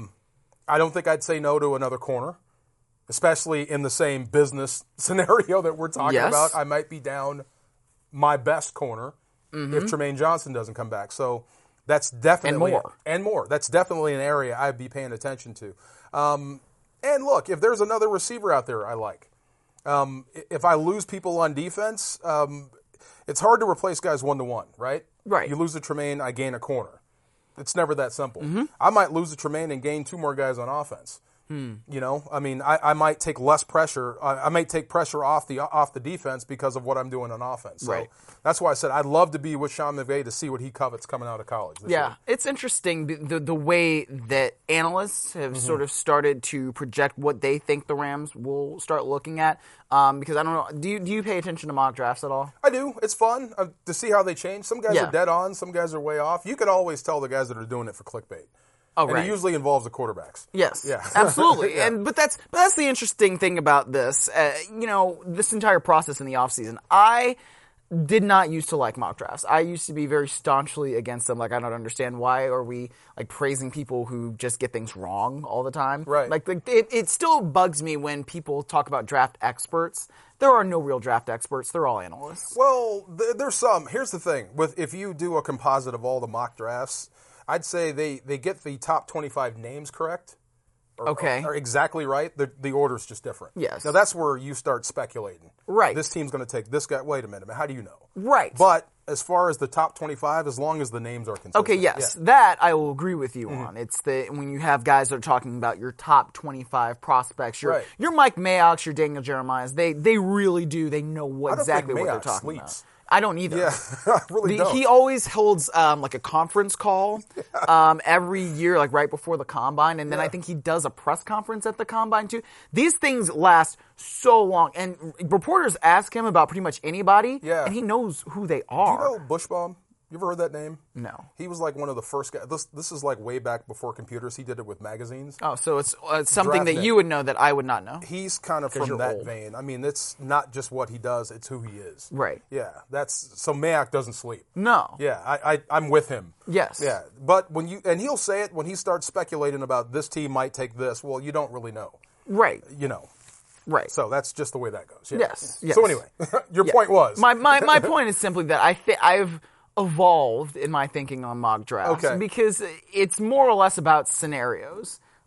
I don't think I'd say no to another corner, especially in the same business scenario that we're talking Yes. about. I might be down my best corner if Tremaine Johnson doesn't come back. So that's definitely And more. and more. That's definitely an area I'd be paying attention to. Um, and look, if there's another receiver out there I like, um, i- if I lose people on defense, um, it's hard to replace guys one to one, right? Right. You lose a Tremaine, I gain a corner. It's never that simple. Mm-hmm. I might lose a Tremaine and gain two more guys on offense. You know, I mean, I, I might take less pressure. I, I might take pressure off the off the defense because of what I'm doing on offense. So Right. that's why I said I'd love to be with Sean McVay to see what he covets coming out of college. This Yeah, year. it's interesting the, the the way that analysts have Mm-hmm. sort of started to project what they think the Rams will start looking at. Um, because I don't know, do you do you pay attention to mock drafts at all? I do. It's fun uh, to see how they change. Some guys Yeah. are dead on. Some guys are way off. You can always tell the guys that are doing it for clickbait. Oh, and right. it usually involves the quarterbacks. Yes. Yeah. Absolutely. Yeah. And but that's but that's the interesting thing about this. Uh, you know, this entire process in the offseason. I did not used to like mock drafts. I used to be very staunchly against them. Like, I don't understand why are we like praising people who just get things wrong all the time. Right. Like, like it, it still bugs me when people talk about draft experts. There are no real draft experts. They're all analysts. Well, th- there's some. Here's the thing: with if you do a composite of all the mock drafts, I'd say they, they get the top twenty-five names correct. Or, Okay. Or, or exactly right. The the order's just different. Yes. Now that's where you start speculating. Right. This team's going to take this guy. Wait a minute. How do you know? Right. But as far as the top twenty-five, as long as the names are consistent. Okay, yes, Yeah. that I will agree with you Mm-hmm. on. It's the when you have guys that are talking about your top twenty-five prospects, your Right. your Mike Mayock's, your Daniel Jeremiah's. They they really do. They know what I don't exactly think what they're Mayock talking sleeps. about. I don't either. Yeah, I really The- don't. he always holds um, like a conference call um, every year, like right before the combine, and then Yeah. I think he does a press conference at the combine too. These things last so long, and reporters ask him about pretty much anybody, Yeah. and he knows who they Do are. you know Bushbaum? You ever heard that name? No. He was like one of the first guys. This this is like way back before computers. He did it with magazines. Oh, so it's uh, something that Draft you would know that I would not know. He's kind of from you're that old. vein. I mean, it's not just what he does; it's who he is. Right. Yeah. That's so. Mayock doesn't sleep. No. Yeah, I, I I'm with him. Yes. Yeah, but when you and he'll say it when he starts speculating about this team might take this. Well, you don't really know. Right. You know. Right. So that's just the way that goes. Yeah. Yes, yes. So anyway, your Yeah. point was my my my point is simply that I think I've evolved in my thinking on mock drafts Okay. because it's more or less about scenarios.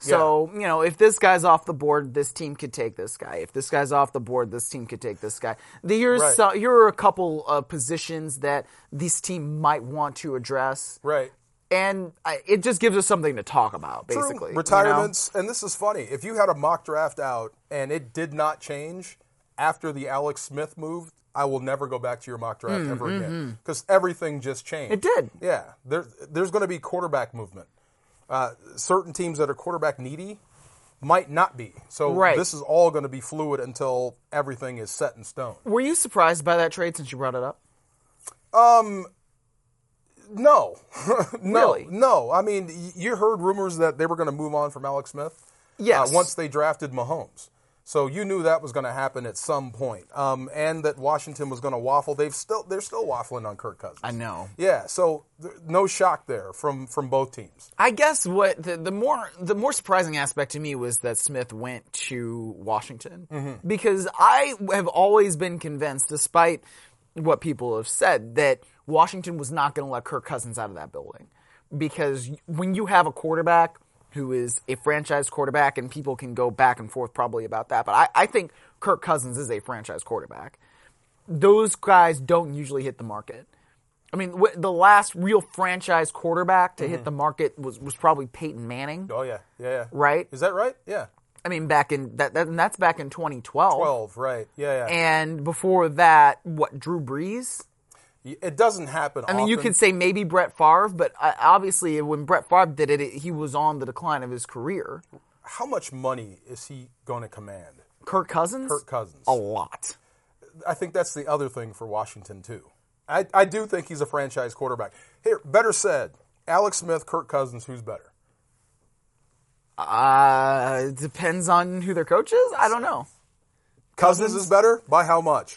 So, you know, if this guy's off the board, this team could take this guy. If this guy's off the board, this team could take this guy. Here's Right. so, here are a couple of positions that this team might want to address. Right. And I, it just gives us something to talk about, True. basically. you know? Retirements, and this is funny. If you had a mock draft out and it did not change after the Alex Smith move, I will never go back to your mock draft Mm, ever mm-hmm. again because everything just changed. It did. Yeah. There, there's going to be quarterback movement. Uh, certain teams that are quarterback needy might not be. So Right. this is all going to be fluid until everything is set in stone. Were you surprised by that trade since you brought it up? No. no. Really? No. I mean, y- you heard rumors that they were going to move on from Alex Smith Yes. uh, once they drafted Mahomes. So you knew that was going to happen at some point. Um, and that Washington was going to waffle. They've still they're still waffling on Kirk Cousins. I know. Yeah, so th- no shock there from, from both teams. I guess what the, the more the more surprising aspect to me was that Smith went to Washington Mm-hmm. because I have always been convinced, despite what people have said, that Washington was not going to let Kirk Cousins out of that building because when you have a quarterback who is a franchise quarterback, and people can go back and forth probably about that, but I, I think Kirk Cousins is a franchise quarterback. Those guys don't usually hit the market. I mean, wh- the last real franchise quarterback to Mm-hmm. hit the market was, was probably Peyton Manning, Oh, yeah. Yeah, yeah. right? Is that right? Yeah. I mean, back in that, that and that's back in twenty twelve. twelve, right. Yeah, yeah. And before that, what, Drew Brees? It doesn't happen I mean, you could say maybe Brett Favre, but uh, obviously when Brett Favre did it, it, he was on the decline of his career. How much money is he going to command? Kirk Cousins? Kirk Cousins. A lot. I think that's the other thing for Washington, too. I, I do think he's a franchise quarterback. Here, better said, Alex Smith, Kirk Cousins, who's better? Uh, it depends on who their coach is. I don't know. Cousins, Cousins? is better? By how much?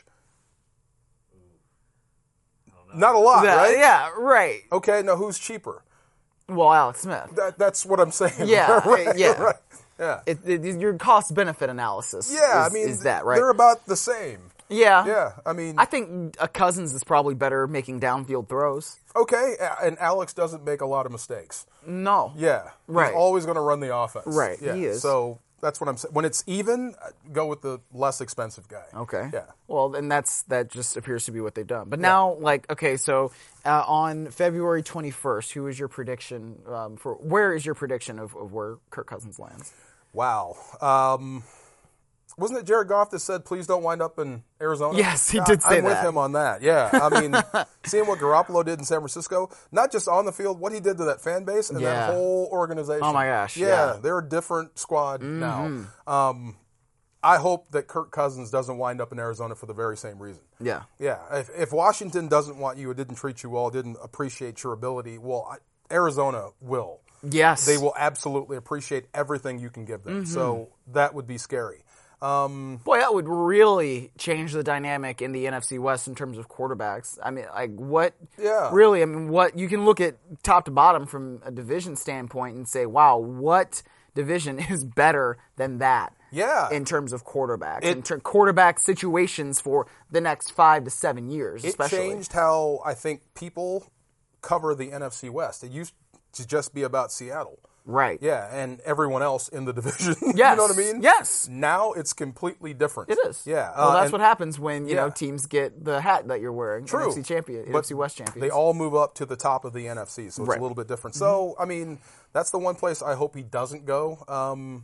Not a lot, Yeah, right? yeah, right. Okay, now who's cheaper? Well, Alex Smith. That, that's what I'm saying. Yeah, right, yeah. right. Yeah. It, it, your cost benefit analysis. Yeah, is, I mean, is that right? they're about the same. Yeah, Yeah, I mean, I think a Cousins is probably better making downfield throws. okay, a- and Alex doesn't make a lot of mistakes. No. Yeah, Right. He's always going to run the offense. Right, Yeah. he is. So that's what I'm saying. When it's even, go with the less expensive guy. Okay. Yeah. Well, and that's that just appears to be what they've done. But now, like, okay, so uh, on February twenty-first, who is your prediction um, for? Where is your prediction of, of where Kirk Cousins lands? Wow. Um, wasn't it Jared Goff that said, "Please don't wind up in Arizona"? Yes, he Yeah, did say I'm with that. him on that. Yeah. I mean, seeing what Garoppolo did in San Francisco, not just on the field, what he did to that fan base and Yeah. that whole organization. Oh, my gosh, Yeah, yeah. Mm-hmm. they're a different squad now. Um, I hope that Kirk Cousins doesn't wind up in Arizona for the very same reason. Yeah. Yeah, if, if Washington doesn't want you, or didn't treat you well, didn't appreciate your ability, well, I, Arizona will. Yes. They will absolutely appreciate everything you can give them. Mm-hmm. So that would be scary. Boy, that would really change the dynamic in the N F C West in terms of quarterbacks. I mean, like, what? Yeah. Really, I mean, what? You can look at top to bottom from a division standpoint and say, wow, what division is better than that? Yeah. In terms of quarterbacks, It- in ter- quarterback situations for the next five to seven years, It especially. changed how I think people cover the N F C West. It used to just be about Seattle. Right. Yeah, and everyone else in the division. Yes. You know what I mean? Yes. Now it's completely different. It is. Yeah. Well, uh, that's and what happens when, you know, yeah. teams get the hat that you're wearing. True. N F C champion, But N F C West champions. They all move up to the top of the N F C, so it's Right. a little bit different. So, I mean, that's the one place I hope he doesn't go. Um,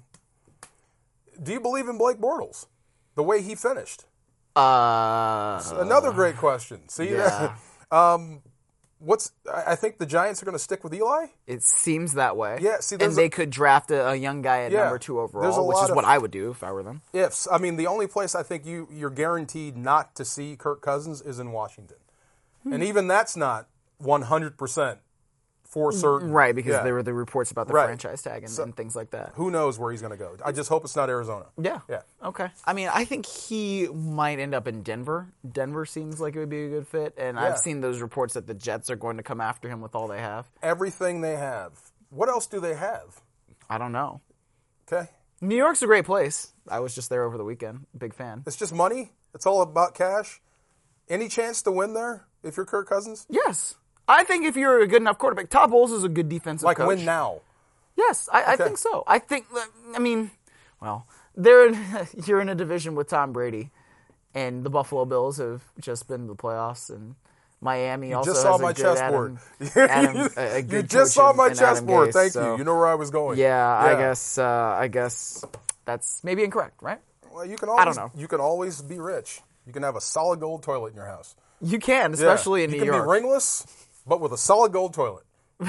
do you believe in Blake Bortles? The way he finished? Uh, Another great question. See yeah. that? um, what's? I I think the Giants are going to stick with Eli. It seems that way. Yeah, see, and there's they a- could draft a, a young guy at Yeah, number two there's a overall, which lot is of- what I would do if I were them. Ifs. I mean, the only place I think you you're guaranteed not to see Kirk Cousins is in Washington, Hmm. and even that's not one hundred percent for certain. Right, because Yeah. there were the reports about the Right. franchise tag and, and things like that. Who knows where he's going to go? I just hope it's not Arizona. Yeah. Yeah. Okay. I mean, I think he might end up in Denver. Denver seems like it would be a good fit, and Yeah. I've seen those reports that the Jets are going to come after him with all they have. Everything they have. What else do they have? I don't know. Okay. New York's a great place. I was just there over the weekend. Big fan. It's just money. It's all about cash. Any chance to win there if you're Kirk Cousins? Yes. I think if you're a good enough quarterback, Todd Bowles is a good defensive Like coach. win now. Yes, I, I Okay. think so. I think. I mean, well, they're in, you're in a division with Tom Brady, and the Buffalo Bills have just been to the playoffs, and Miami You also just has saw a my good chessboard. Adam, Adam, you a, a good you just coach saw in- my in Adam chessboard. Gase, Thank so- you. You know where I was going. Yeah, I guess. Uh, I guess that's maybe incorrect, right? Well, you can always, don't know. You can always be rich. You can have a solid gold toilet in your house. You can, Yeah. especially in you New can York. be ringless, but with a solid gold toilet.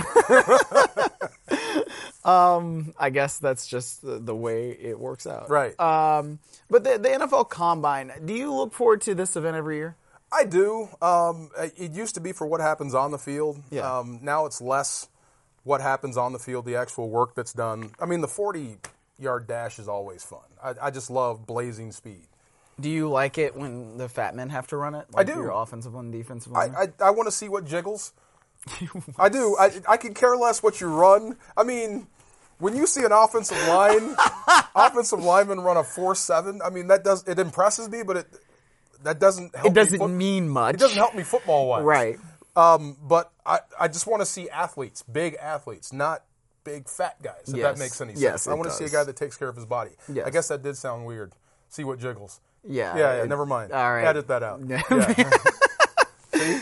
I guess that's just the, the way it works out. Right. Um, but the, the N F L Combine, do you look forward to this event every year? I do. Um, it used to be for what happens on the field. Yeah. Um, now it's less what happens on the field, the actual work that's done. I mean, the forty-yard dash is always fun. I, I just love blazing speed. Do you like it when the fat men have to run it? Like I do. Your offensive one, defensive I, one? I, I want to see what jiggles. I do. I, I can care less what you run. I mean, when you see an offensive line, offensive lineman run a four seven, I mean, that does it impresses me, but it that doesn't help It doesn't me foot- mean much. It doesn't help me football-wise. Right. Um, but I, I just want to see athletes, big athletes, not big fat guys, if Yes. that makes any sense. Yes, I it want to see a does. guy that takes care of his body. Yes. I guess that did sound weird. See what jiggles. Yeah. Yeah, yeah, it- never mind. All right. Edit that out. Yeah. Yeah. See?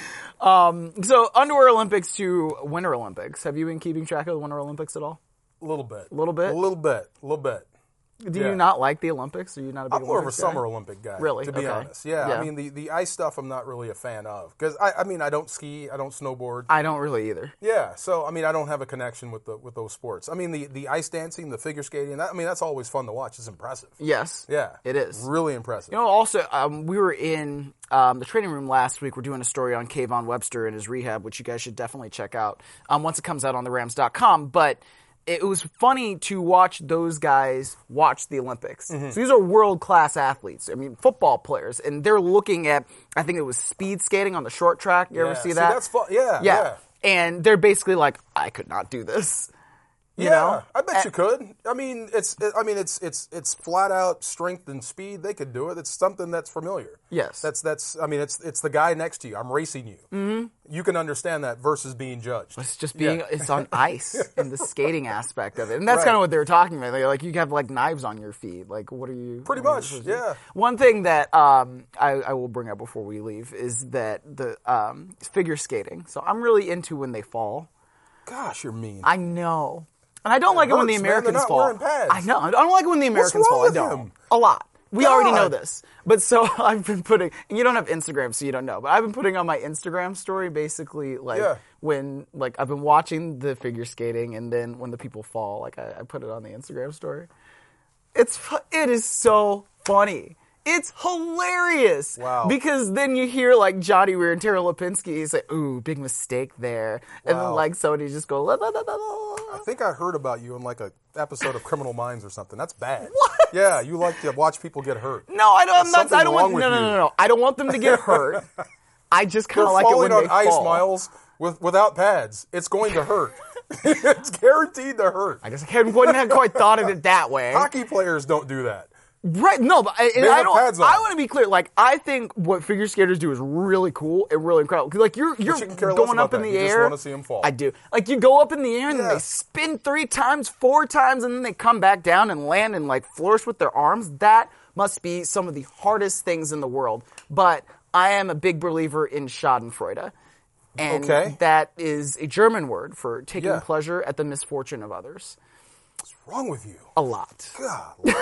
So, underwear Olympics to Winter Olympics. Have you been keeping track of the Winter Olympics at all? A little bit. A Little bit? A little bit. A little bit. Do Yeah. you not like the Olympics? Are you not a big I'm more of a Olympics guy? summer Olympic guy, Really? to be Okay. honest. Yeah, Yeah. I mean, the, the ice stuff I'm not really a fan of. Because, I, I mean, I don't ski, I don't snowboard. I don't really either. Yeah, so, I mean, I don't have a connection with the with those sports. I mean, the, the ice dancing, the figure skating, that, I mean, that's always fun to watch. It's impressive. Yes. Yeah. It is. Really impressive. You know, also, um, we were in um, the training room last week. We're doing a story on Kayvon Webster and his rehab, which you guys should definitely check out um, once it comes out on the Rams dot com. But it was funny to watch those guys watch the Olympics. Mm-hmm. So these are world-class athletes. I mean, football players. And they're looking at, I think it was speed skating on the short track. You ever Yeah. see See, that? that's fun. Yeah, yeah. yeah. And they're basically like, I could not do this. You yeah, know? I bet Uh, you could. I mean, it's. It, I mean, it's it's it's flat out strength and speed. They could do it. It's something that's familiar. Yes. That's that's. I mean, it's it's the guy next to you. I'm racing you. Mm-hmm. You can understand that versus being judged. It's just being, Yeah. it's on ice and the skating aspect of it. And that's Right. kind of what they were talking about. They're like, you have like knives on your feet. Like, what are you? Pretty what are you much, supposed to do? yeah. One thing that um, I, I will bring up before we leave is that the um, figure skating. So I'm really into when they fall. Gosh, you're mean. I know. And I don't like it when the hurts, man. They're Americans not fall. wearing pads. I know. I don't like it when the Americans wrong fall. with I don't. him? A lot. We already know God. this. But so I've been putting, and you don't have Instagram, so you don't know, but I've been putting on my Instagram story basically like Yeah. when, like I've been watching the figure skating and then when the people fall, like I, I put it on the Instagram story. It's, fu- it is so funny. It's hilarious. Wow. Because then you hear like Johnny Weir and Tara Lipinski, he's like, ooh, big mistake there. And then Wow. like somebody just go, la, la, la, la, la. I think I heard about you in like a episode of Criminal Minds or something. That's bad. What? Yeah, you like to watch people get hurt. No, I don't. I'm There's not. something I don't wrong want. with No, no, you. no, no. I don't want them to get hurt. I just kind You're of like it when falling on they ice, fall. Miles, with without pads. It's going to hurt. It's guaranteed to hurt. I guess I hadn't wouldn't have quite thought of it that way. Hockey players don't do that. Right? No, but I, and They I have don't. pads on. I want to be clear. Like, I think what figure skaters do is really cool and really incredible. 'Cause, like, you're you're you can care less going about up in that. the You just air. wanna see 'em fall. I do. Like, you go up in the air and then Yeah. they spin three times, four times, and then they come back down and land and like flourish with their arms. That must be some of the hardest things in the world. But I am a big believer in Schadenfreude. And Okay. that is a German word for taking Yeah. pleasure at the misfortune of others. What's wrong with you? A lot. God.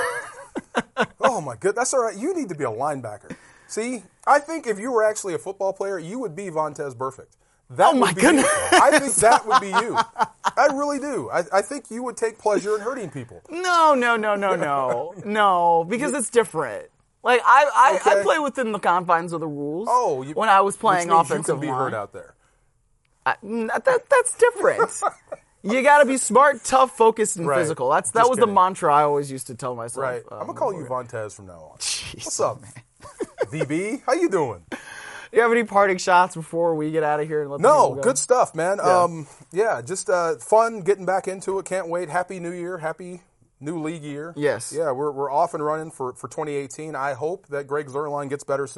Oh my good. That's all right. You need to be a linebacker. See, I think if you were actually a football player, you would be Vontez Perfect. That Oh, my would be goodness. You. I think that would be you. I really do. I, I think you would take pleasure in hurting people. No, no, no, no, no. No, because it's different. Like, I, I, I Okay. play within the confines of the rules. Oh, you, when I was playing which means offensive you can be line. hurt out there. I, n- that, that's different. You got to be smart, tough, focused, and Right. physical. That's That Just was kidding. the mantra I always used to tell myself. Right. um, I'm gonna call you Vontez from now on. Jeez, What's up, V B? How you doing? Do you have any parting shots before we get out of here? And let the No, people go? good stuff, man. Yeah. Um, yeah, just uh, fun getting back into it. Can't wait. Happy New Year. Happy new league year. Yes. Yeah, we're we're off and running for, for twenty eighteen. I hope that Greg Zerline gets better soon.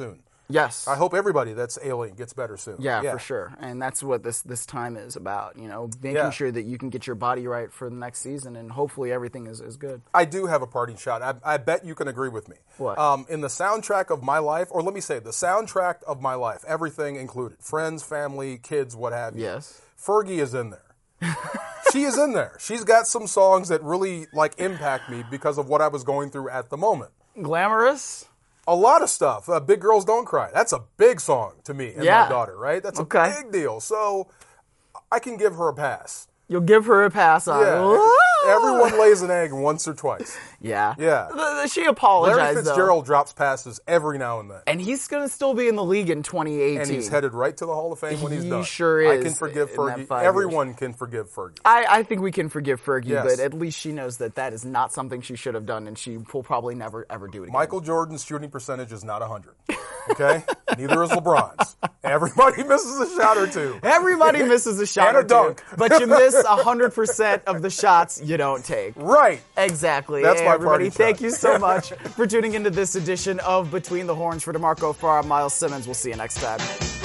Yes. I hope everybody that's ailing gets better soon. Yeah, yeah, for sure. And that's what this this time is about, you know, making yeah. sure that you can get your body right for the next season, and hopefully everything is, is good. I do have a parting shot. I, I bet you can agree with me. What? Um, in the soundtrack of my life, or let me say, the soundtrack of my life, everything included, friends, family, kids, what have you. Yes. Fergie is in there. She is in there. She's got some songs that really, like, impact me because of what I was going through at the moment. Glamorous? A lot of stuff. Uh, Big Girls Don't Cry. That's a big song to me and yeah. my daughter, right? That's a okay. big deal. So I can give her a pass. You'll give her a pass on yeah. it. Everyone lays an egg once or twice. Yeah. Yeah. She apologized, Larry Fitzgerald though. drops passes every now and then. And he's going to still be in the league in twenty eighteen. And he's headed right to the Hall of Fame when he's he done. He sure is. I can forgive Fergie. Five Everyone years. can forgive Fergie. I, I think we can forgive Fergie, yes. but at least she knows that that is not something she should have done, and she will probably never, ever do it again. Michael Jordan's shooting percentage is not one hundred. Okay? Neither is LeBron's. Everybody misses a shot or two. Everybody misses a shot and or a dunk. two. But you miss one hundred percent of the shots you don't take. Right. Exactly. That's hey, my everybody, party thank shot. you so much for tuning into this edition of Between the Horns. For DeMarco Farr, Miles Simmons. We'll see you next time.